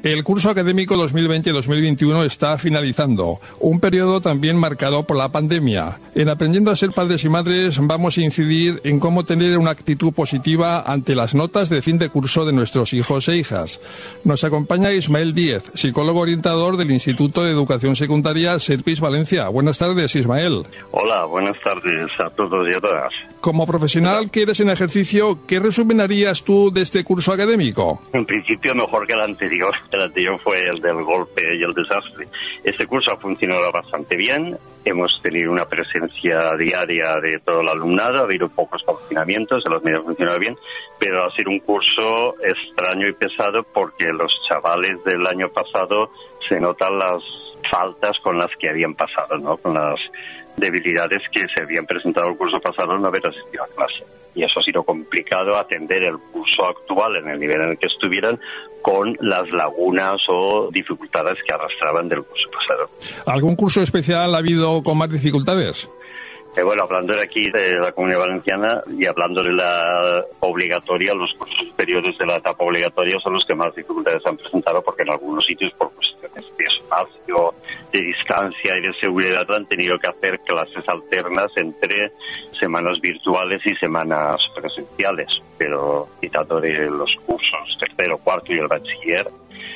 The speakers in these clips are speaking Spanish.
El curso académico 2020-2021 está finalizando, un periodo también marcado por la pandemia. En Aprendiendo a ser padres y madres vamos a incidir en cómo tener una actitud positiva ante las notas de fin de curso de nuestros hijos e hijas. Nos acompaña Ismael Díez, psicólogo orientador del Instituto de Educación Secundaria Serpis Valencia. Buenas tardes, Ismael. Hola, buenas tardes a todos y a todas. Como profesional que eres en ejercicio, ¿qué resumen harías tú de este curso académico? En principio mejor que el anterior. El anterior fue el del golpe y el desastre. Este curso ha funcionado bastante bien. Hemos tenido una presencia diaria de todo el alumnado, ha habido pocos confinamientos, los medios han funcionado bien, pero ha sido un curso extraño y pesado porque los chavales del año pasado se notan las faltas con las que habían pasado, ¿no? Con las debilidades que se habían presentado el curso pasado no haber asistido a clase. Y eso ha sido complicado atender el curso actual en el nivel en el que estuvieran con las lagunas o dificultades que arrastraban del curso pasado. ¿Algún curso especial ha habido con más dificultades? Bueno, hablando de aquí, de la Comunidad Valenciana, y hablando de la obligatoria, los cursos superiores de la etapa obligatoria son los que más dificultades han presentado, porque en algunos sitios, por cuestiones de espacio, de distancia y de seguridad, han tenido que hacer clases alternas entre semanas virtuales y semanas presenciales. Pero quitando de los cursos tercero, cuarto y el bachiller,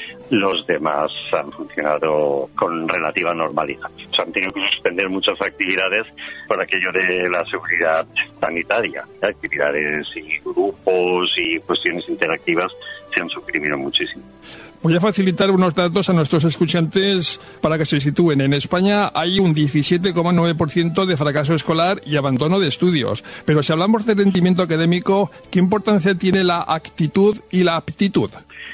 los demás han funcionado con relativa normalidad. Se han tenido que suspender muchas actividades por aquello de la seguridad sanitaria. Actividades y grupos y cuestiones interactivas se han suprimido muchísimo. Voy a facilitar unos datos a nuestros escuchantes para que se sitúen. En España hay un 17,9% de fracaso escolar y abandono de estudios. Pero si hablamos de rendimiento académico, ¿qué importancia tiene la actitud y la aptitud?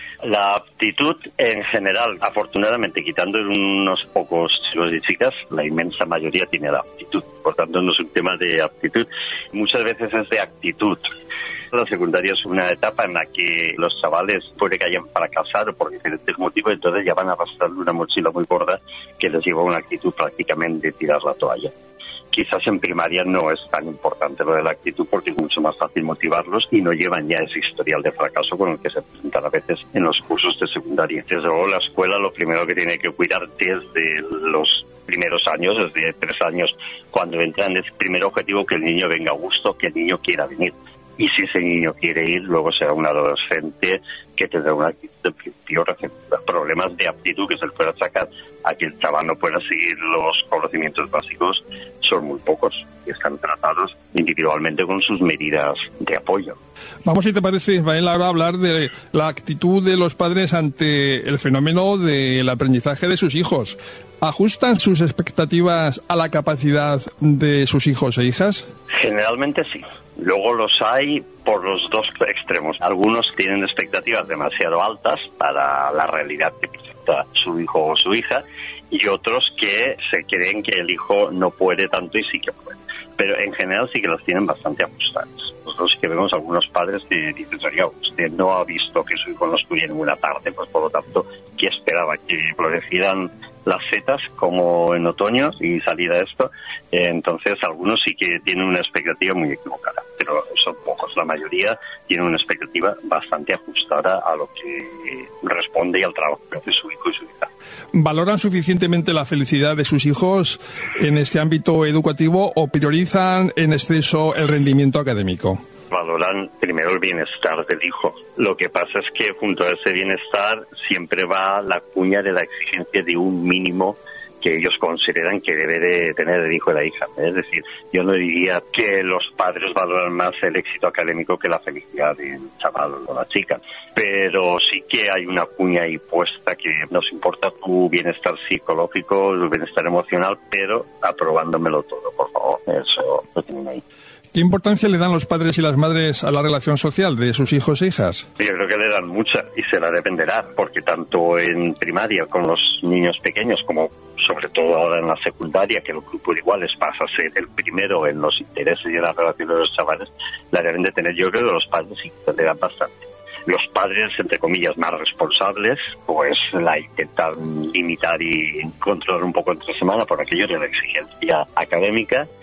La aptitud en general, afortunadamente, quitando unos pocos chicos y chicas, la inmensa mayoría tiene la aptitud. Por tanto, no es un tema de aptitud, muchas veces es de actitud. La secundaria es una etapa en la que los chavales puede que hayan fracasado por diferentes motivos, entonces ya van arrastrando una mochila muy gorda que les lleva a una actitud prácticamente de tirar la toalla. Quizás en primaria no es tan importante lo de la actitud porque es mucho más fácil motivarlos y no llevan ya ese historial de fracaso con el que se presentan a veces en los cursos de secundaria. Desde luego la escuela lo primero que tiene que cuidar desde los primeros años, desde 3 años, cuando entran, es el primer objetivo que el niño venga a gusto, que el niño quiera venir. Y si ese niño quiere ir, luego será un adolescente que tendrá una actitud de principio receptiva. Problemas de aptitud que se le pueda sacar a que el chaval no pueda seguir los conocimientos básicos son muy pocos y están tratados individualmente con sus medidas de apoyo. Vamos, si te parece, Ismael, ahora a hablar de la actitud de los padres ante el fenómeno del aprendizaje de sus hijos. ¿Ajustan sus expectativas a la capacidad de sus hijos e hijas? Generalmente sí. Luego los hay por los dos extremos. Algunos tienen expectativas demasiado altas para la realidad que presenta su hijo o su hija, y otros que se creen que el hijo no puede tanto y sí que puede. Pero en general sí que los tienen bastante ajustadas. Nosotros sí que vemos algunos padres que dicen, oye, usted no ha visto que su hijo no estudia ninguna tarde, pues por lo tanto, ¿qué esperaba? ¿Que florecieran las setas como en otoño y salida esto? Entonces algunos sí que tienen una expectativa muy equivocada, pero son pocos. La mayoría tienen una expectativa bastante ajustada a lo que responde y al trabajo que hace su hijo y su hija. ¿Valoran suficientemente la felicidad de sus hijos en este ámbito educativo o priorizan en exceso el rendimiento académico? Valoran primero el bienestar del hijo. Lo que pasa es que junto a ese bienestar siempre va la cuña de la exigencia de un mínimo que ellos consideran que debe de tener el hijo y la hija. Es decir, yo no diría que los padres valoran más el éxito académico que la felicidad del chaval o la chica, pero sí que hay una cuña ahí puesta que nos importa tu bienestar psicológico, tu bienestar emocional, pero aprobándomelo todo, por favor. Eso lo tienen ahí. ¿Qué importancia le dan los padres y las madres a la relación social de sus hijos e hijas? Yo creo que le dan mucha y se la deben de dar, porque tanto en primaria con los niños pequeños como sobre todo ahora en la secundaria, que el grupo de iguales pasa a ser el primero en los intereses y en la relación de los chavales, la deben de tener. Yo creo que los padres sí le dan bastante. Los padres, entre comillas, más responsables, pues la intentan limitar y controlar un poco entre semana por aquello de la exigencia académica.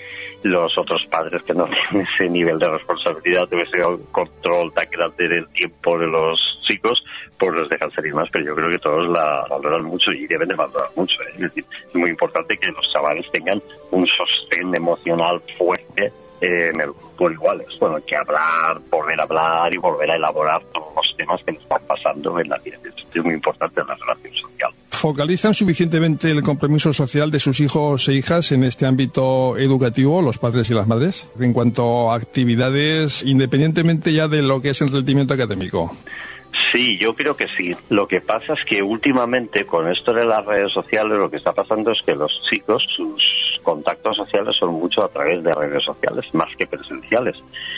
los otros padres que no tienen ese nivel de responsabilidad, de ese control tan grande del tiempo de los chicos, pues los dejan salir más, pero yo creo que todos la valoran mucho y deben de valorar mucho. Es decir, es muy importante que los chavales tengan un sostén emocional fuerte en el grupo iguales. Bueno, hay que hablar, volver a hablar y volver a elaborar todos los temas que nos están pasando en la vida. Es muy importante en la relación social. ¿Focalizan suficientemente el compromiso social de sus hijos e hijas en este ámbito educativo, los padres y las madres, en cuanto a actividades, independientemente ya de lo que es el rendimiento académico? Sí, yo creo que sí. Lo que pasa es que últimamente con esto de las redes sociales lo que está pasando es que los chicos, sus contactos sociales son mucho a través de redes sociales, más que presenciales.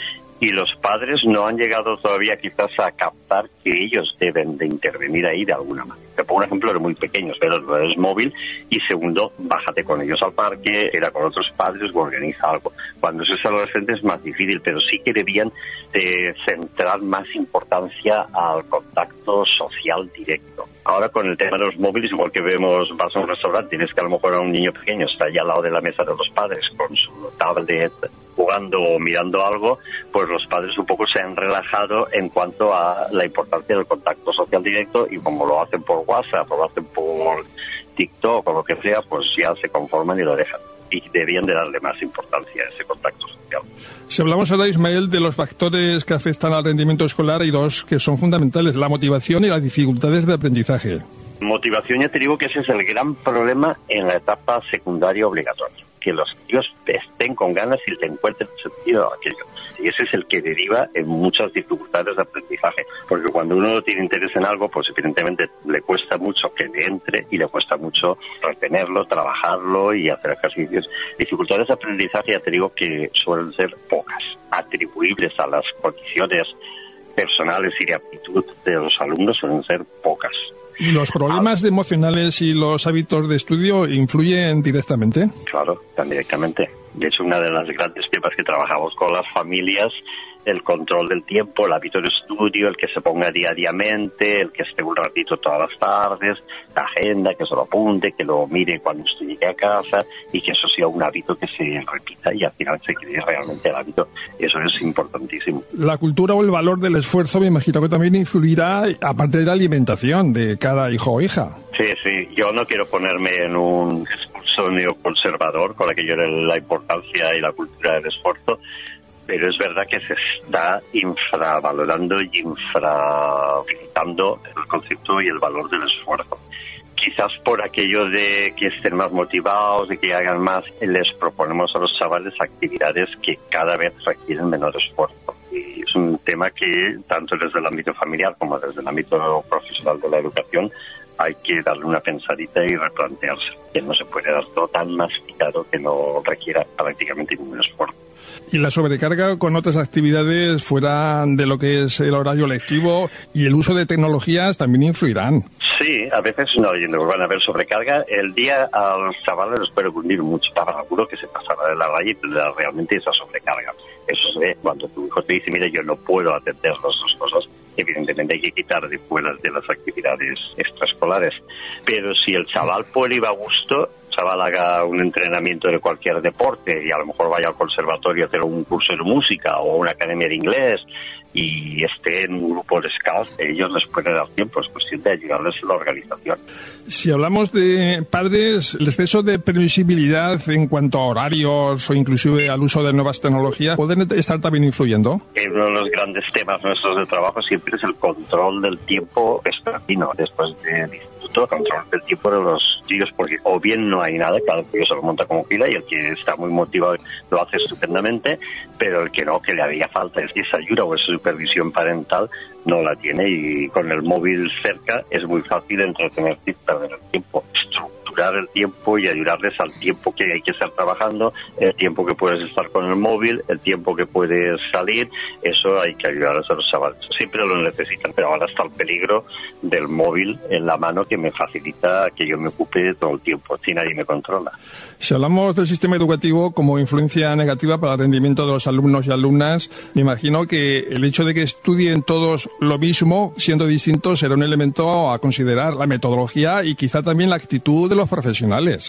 Y los padres no han llegado todavía quizás a captar que ellos deben de intervenir ahí de alguna manera. Te pongo un ejemplo de muy pequeños, pero no es móvil, y segundo, bájate con ellos al parque, era con otros padres o organiza algo. Cuando eso es adolescente es más difícil, pero sí que debían de centrar más importancia al contacto social directo. Ahora con el tema de los móviles, igual que vemos, vas a un restaurante y ves que a lo mejor a un niño pequeño está allá al lado de la mesa de los padres con su tablet jugando o mirando algo, pues los padres un poco se han relajado en cuanto a la importancia del contacto social directo, y como lo hacen por WhatsApp o lo hacen por TikTok o lo que sea, pues ya se conforman y lo dejan. Y debían de darle más importancia a ese contacto social. Si hablamos ahora, Ismael, de los factores que afectan al rendimiento escolar, hay dos que son fundamentales: la motivación y las dificultades de aprendizaje. Motivación, ya te digo que ese es el gran problema en la etapa secundaria obligatoria, que los tíos estén con ganas y le encuentren sentido a aquello. Y ese es el que deriva en muchas dificultades de aprendizaje, porque cuando uno tiene interés en algo, pues evidentemente le cuesta mucho que le entre y le cuesta mucho retenerlo, trabajarlo y hacer ejercicios. Dificultades de aprendizaje, ya te digo que suelen ser pocas, atribuibles a las condiciones personales y de aptitud de los alumnos, suelen ser pocas. ¿Y los problemas emocionales y los hábitos de estudio influyen directamente? Claro, tan directamente. De hecho, una de las grandes temas que trabajamos con las familias, el control del tiempo, el hábito de estudio, el que se ponga diariamente, el que esté un ratito todas las tardes, la agenda, que se lo apunte, que lo mire cuando usted llegue a casa, y que eso sea un hábito que se repita y al final se cree realmente el hábito. Eso es importantísimo. La cultura o el valor del esfuerzo me imagino que también influirá, aparte de la alimentación de cada hijo o hija. Sí, sí. Yo no quiero ponerme en un discurso neoconservador con aquello de la importancia y la cultura del esfuerzo, pero es verdad que se está infravalorando y infrautilizando el concepto y el valor del esfuerzo. Quizás por aquello de que estén más motivados, de que hagan más, les proponemos a los chavales actividades que cada vez requieren menor esfuerzo. Y es un tema que, tanto desde el ámbito familiar como desde el ámbito profesional de la educación, hay que darle una pensadita y replantearse. Que no se puede dar todo tan masticado que no requiera prácticamente ningún esfuerzo. ¿Y la sobrecarga con otras actividades fuera de lo que es el horario lectivo y el uso de tecnologías también influirán? Sí, a veces no van a haber sobrecarga. El día a los chavales les puede cundir mucho. Estaba seguro que se pasará de la raya y tendrá realmente esa sobrecarga. Eso se ve cuando tu hijo te dice, mira, yo no puedo atender las dos cosas. Evidentemente hay que quitar de fuera de las actividades extraescolares. Pero si el chaval puede ir a gusto, chaval haga un entrenamiento de cualquier deporte y a lo mejor vaya al conservatorio a hacer un curso de música o una academia de inglés y esté en un grupo de scouts, ellos les puede dar tiempo, es cuestión de ayudarles en la organización. Si hablamos de padres, el exceso de previsibilidad en cuanto a horarios o inclusive al uso de nuevas tecnologías, ¿pueden estar también influyendo? Uno de los grandes temas nuestros de trabajo siempre es el control del tiempo vespertino, después de control del tiempo de los chicos, porque o bien no hay nada, cada uno se lo monta como quiera y el que está muy motivado lo hace estupendamente, pero el que no, que le haría falta es esa ayuda o esa supervisión parental, no la tiene, y con el móvil cerca es muy fácil entretenerse y perder el tiempo. Estructurar el tiempo y ayudarles al tiempo que hay que estar trabajando, el tiempo que puedes estar con el móvil, el tiempo que puedes salir, eso hay que ayudarles a los chavales. Siempre lo necesitan, pero ahora está el peligro del móvil en la mano que me facilita que yo me ocupe todo el tiempo, si nadie me controla. Si hablamos del sistema educativo como influencia negativa para el rendimiento de los alumnos y alumnas, me imagino que el hecho de que estudien todos lo mismo, siendo distintos, será un elemento a considerar, la metodología y quizá también la actitud de los profesionales.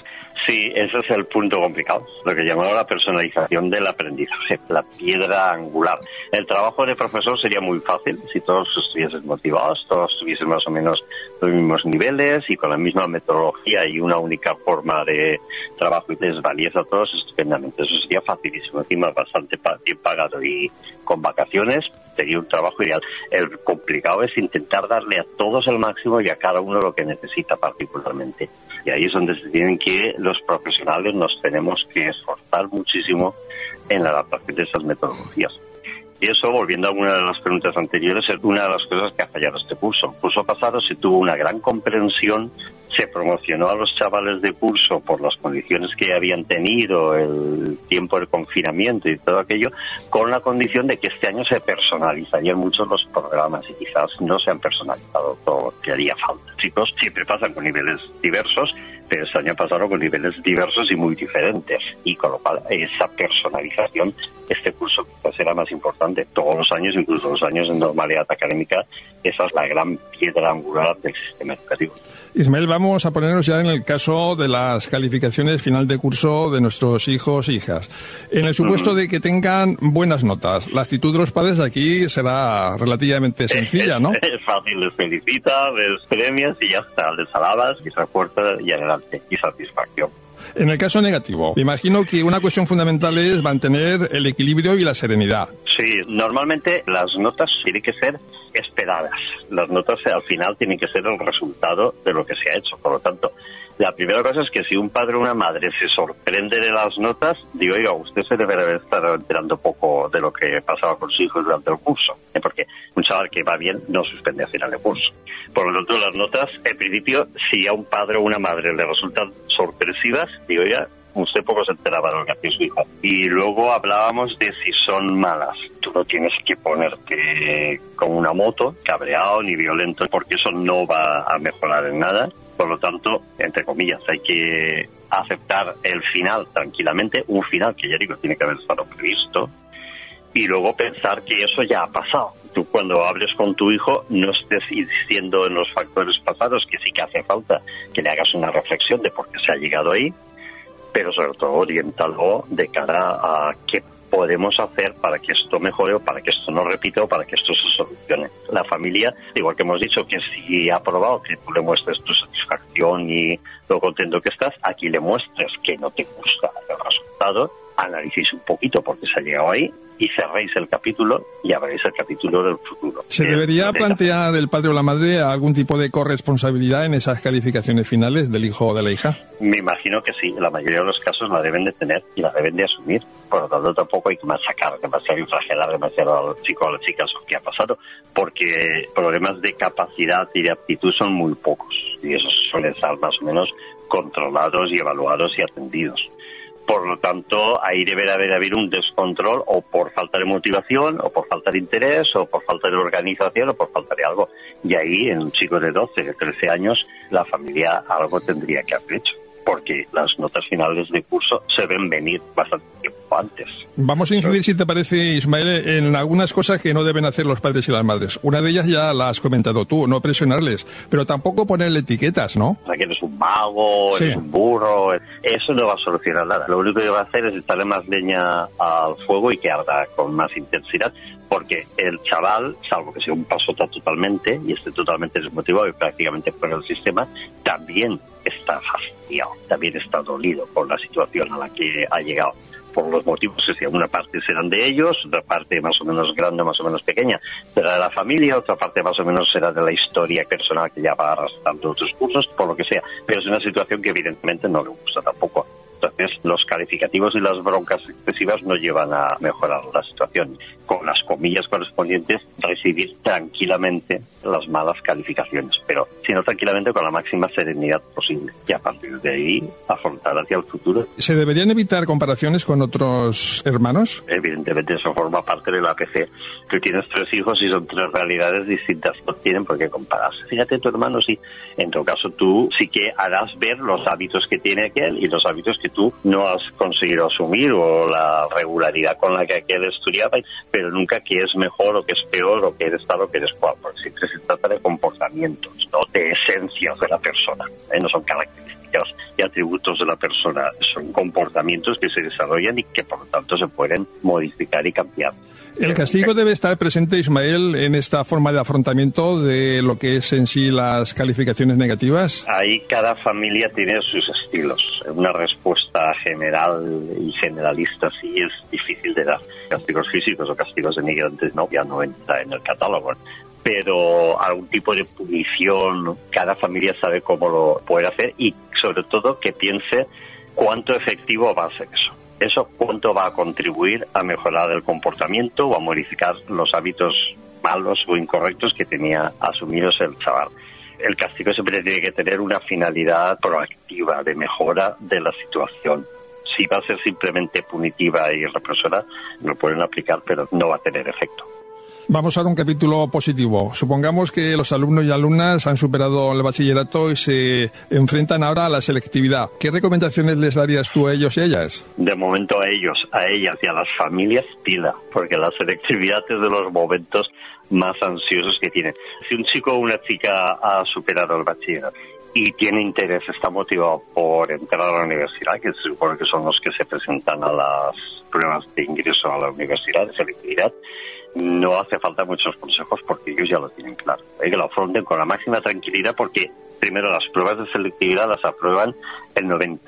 Sí, ese es el punto complicado, lo que llamamos la personalización del aprendizaje, la piedra angular. El trabajo de profesor sería muy fácil si todos estuviesen motivados, todos estuviesen más o menos los mismos niveles y con la misma metodología y una única forma de trabajo y les valiese a todos estupendamente. Eso sería facilísimo, encima bastante bien pagado y con vacaciones sería un trabajo ideal. El complicado es intentar darle a todos el máximo y a cada uno lo que necesita particularmente. Y ahí es donde se tienen que los profesionales nos tenemos que esforzar muchísimo en la adaptación de esas metodologías. Y eso, volviendo a una de las preguntas anteriores, es una de las cosas que ha fallado este curso. El curso pasado se tuvo una gran comprensión, se promocionó a los chavales de curso por las condiciones que habían tenido, el tiempo del confinamiento y todo aquello, con la condición de que este año se personalizarían mucho los programas y quizás no se han personalizado todo lo que haría falta. Chicos siempre pasan con niveles diversos, pero este año pasaron con niveles diversos y muy diferentes, y con lo cual esa personalización, este curso quizás será más importante. Todos los años, incluso los años de normalidad académica, esa es la gran piedra angular del sistema educativo. Ismael, vamos a ponernos ya en el caso de las calificaciones final de curso de nuestros hijos e hijas. En el supuesto de que tengan buenas notas, la actitud de los padres aquí será relativamente sencilla, ¿no? Es fácil, les felicitas, les premias y ya está, les alabas y se refuerza y adelante, y satisfacción. En el caso negativo, me imagino que una cuestión fundamental es mantener el equilibrio y la serenidad. Sí, normalmente las notas tienen que ser esperadas. Las notas al final tienen que ser el resultado de lo que se ha hecho. Por lo tanto, la primera cosa es que si un padre o una madre se sorprende de las notas, digo, oiga, usted se debería estar enterando poco de lo que pasaba con su hijo durante el curso. Porque un chaval que va bien no suspende a final de curso. Por lo tanto, las notas, en principio, si a un padre o una madre le resultan sorpresivas, digo, oiga, usted poco se enteraba de lo que hacía su hija. Y luego hablábamos de si son malas. Tú no tienes que ponerte con una moto, cabreado ni violento, porque eso no va a mejorar en nada. Por lo tanto, entre comillas, hay que aceptar el final tranquilamente, un final que ya digo, tiene que haber estado previsto, y luego pensar que eso ya ha pasado. Tú cuando hables con tu hijo no estés insistiendo en los factores pasados, que sí que hace falta que le hagas una reflexión de por qué se ha llegado ahí, pero sobre todo oriéntalo de cara a qué podemos hacer para que esto mejore o para que esto no repita o para que esto se solucione. La familia, igual que hemos dicho que si ha probado que tú le muestres tu satisfacción y lo contento que estás, aquí le muestres que no te gusta el resultado, analicéis un poquito por qué se ha llegado ahí y cerréis el capítulo y abréis el capítulo del futuro. ¿Se debería plantear el padre o la madre algún tipo de corresponsabilidad en esas calificaciones finales del hijo o de la hija? Me imagino que sí, en la mayoría de los casos la deben de tener y la deben de asumir. Por lo tanto, tampoco hay que machacar demasiado y flagelar demasiado al chico o a la chica sobre qué ha pasado, porque problemas de capacidad y de aptitud son muy pocos y esos suelen estar más o menos controlados y evaluados y atendidos. Por lo tanto, ahí debe haber un descontrol o por falta de motivación, o por falta de interés, o por falta de organización, o por falta de algo. Y ahí, en un chico de 12, de 13 años, la familia algo tendría que haber hecho, porque las notas finales de curso se ven venir bastante tiempo antes. Vamos a incidir, si te parece, Ismael, en algunas cosas que no deben hacer los padres y las madres. Una de ellas ya la has comentado tú, no presionarles, pero tampoco ponerle etiquetas, ¿no? O sea, que eres un vago, eres un burro, eso no va a solucionar nada. Lo único que va a hacer es echarle más leña al fuego y que arda con más intensidad, porque el chaval, salvo que sea un pasota totalmente, y esté totalmente desmotivado y prácticamente fuera del sistema, también está fastidiado, también está dolido por la situación a la que ha llegado. Por los motivos que sea, una parte serán de ellos, otra parte más o menos grande, más o menos pequeña será de la familia, otra parte más o menos será de la historia personal que ya va arrastrando otros cursos, por lo que sea. Pero es una situación que evidentemente no le gusta tampoco. Entonces, los calificativos y las broncas excesivas no llevan a mejorar la situación. Con las comillas correspondientes, recibir tranquilamente las malas calificaciones, pero sino tranquilamente con la máxima serenidad posible. Y a partir de ahí, afrontar hacia el futuro. ¿Se deberían evitar comparaciones con otros hermanos? Evidentemente, eso forma parte del APC. Tú tienes 3 hijos y son 3 realidades distintas. No tienen por qué compararse. Fíjate, tu hermano sí. En todo caso, tú sí que harás ver los hábitos que tiene aquel y los hábitos que tú no has conseguido asumir, o la regularidad con la que aquel estudiaba, pero nunca que es mejor o que es peor o que eres tal o que eres cual, porque siempre se trata de comportamientos, no de esencias de la persona, no son características y atributos atributos de la persona, son comportamientos que se desarrollan y que por lo tanto se pueden modificar y cambiar. ¿El castigo debe estar presente, Ismael, en esta forma de afrontamiento de lo que es en sí las calificaciones negativas? Ahí cada familia tiene sus estilos. Una respuesta general y generalista sí es difícil de dar. Castigos físicos o castigos denigrantes ya no entra en el catálogo. Pero algún tipo de punición, cada familia sabe cómo lo puede hacer y sobre todo que piense cuánto efectivo va a ser eso. Eso cuánto va a contribuir a mejorar el comportamiento o a modificar los hábitos malos o incorrectos que tenía asumidos el chaval. El castigo siempre tiene que tener una finalidad proactiva de mejora de la situación. Si va a ser simplemente punitiva y represora, lo pueden aplicar, pero no va a tener efecto. Vamos a un capítulo positivo. Supongamos que los alumnos y alumnas han superado el bachillerato y se enfrentan ahora a la selectividad. ¿Qué recomendaciones les darías tú a ellos y a ellas? De momento a ellos, a ellas y a las familias, pila, porque la selectividad es de los momentos más ansiosos que tienen. Si un chico o una chica ha superado el bachillerato y tiene interés, está motivado por entrar a la universidad, que se supone que son los que se presentan a las pruebas de ingreso a la universidad, de selectividad, no hace falta muchos consejos porque ellos ya lo tienen claro. Hay que lo afronten con la máxima tranquilidad porque, primero, las pruebas de selectividad las aprueban el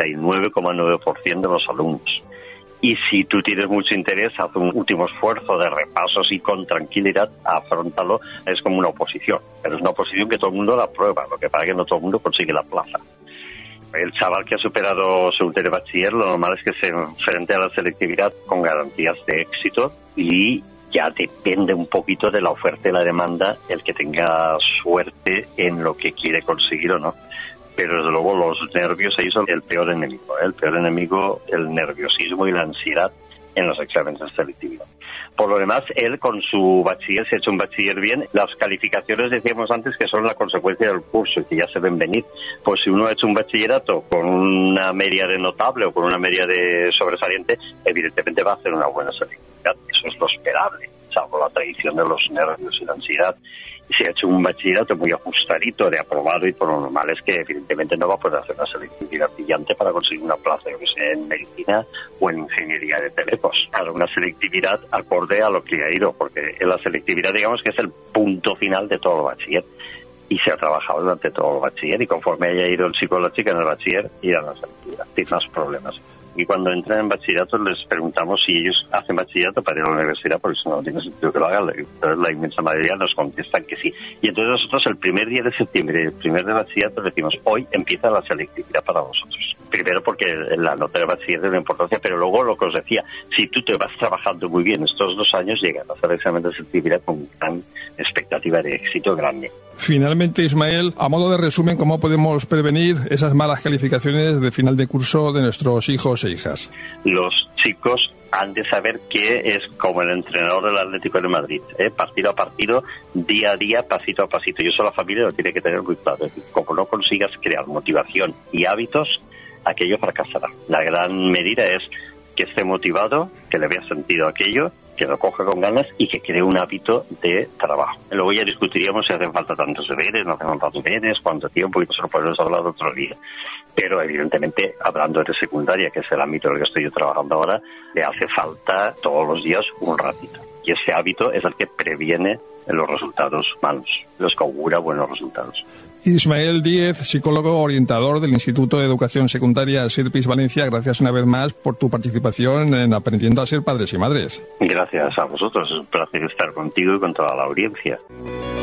99,9% de los alumnos. Y si tú tienes mucho interés, haz un último esfuerzo de repasos y con tranquilidad, afróntalo. Es como una oposición, pero es una oposición que todo el mundo la aprueba, lo que pasa es que no todo el mundo consigue la plaza. El chaval que ha superado su bachiller, lo normal es que se enfrente a la selectividad con garantías de éxito y ya depende un poquito de la oferta y la demanda el que tenga suerte en lo que quiere conseguir o no. Pero desde luego los nervios ahí son el peor enemigo. El peor enemigo, el nerviosismo y la ansiedad en los exámenes de selectividad. Por lo demás, él con su bachiller, se ha hecho un bachiller bien, las calificaciones decíamos antes que son la consecuencia del curso y que ya se ven venir. Pues si uno ha hecho un bachillerato con una media de notable o con una media de sobresaliente, evidentemente va a hacer una buena selectividad. Eso es lo esperable, salvo la tradición de los nervios y la ansiedad. Si ha hecho un bachillerato muy ajustadito de aprobado y por lo normal es que evidentemente no va a poder hacer una selectividad brillante para conseguir una plaza, yo que sé, en medicina o en ingeniería de telecos. Para una selectividad acorde a lo que ha ido, porque en la selectividad digamos que es el punto final de todo el bachiller y se ha trabajado durante todo el bachiller y conforme haya ido el chico o la chica en el bachiller irán a la selectividad, sin más problemas. Y cuando entran en bachillerato les preguntamos si ellos hacen bachillerato para ir a la universidad, porque eso no tiene sentido que lo hagan. Entonces la inmensa mayoría nos contestan que sí. Y entonces nosotros el primer día de septiembre, el primer de bachillerato, decimos, hoy empieza la selectividad para vosotros. Primero porque la nota de bachiller tiene una importancia, pero luego lo que os decía, si tú te vas trabajando muy bien estos 2 años, llegas a hacer el examen de selectividad con gran expectativa de éxito grande. Finalmente, Ismael, a modo de resumen, ¿cómo podemos prevenir esas malas calificaciones de final de curso de nuestros hijos e hijas? Los chicos han de saber que es como el entrenador del Atlético de Madrid, partido a partido, día a día, pasito a pasito. Y eso la familia lo tiene que tener muy claro. Es decir, como no consigas crear motivación y hábitos, aquello fracasará. La gran medida es que esté motivado, que le vea sentido a aquello, que lo coja con ganas y que cree un hábito de trabajo. Luego ya discutiríamos si hacen falta tantos deberes, no hacen falta deberes, cuánto tiempo, y eso lo podemos hablar otro día. Pero evidentemente, hablando de secundaria, que es el ámbito en el que estoy yo trabajando ahora, le hace falta todos los días un ratito. Y ese hábito es el que previene los resultados malos, los que augura buenos resultados. Ismael Díez, psicólogo orientador del Instituto de Educación Secundaria SIRPIS Valencia, gracias una vez más por tu participación en Aprendiendo a ser padres y madres. Gracias a vosotros, es un placer estar contigo y con toda la audiencia.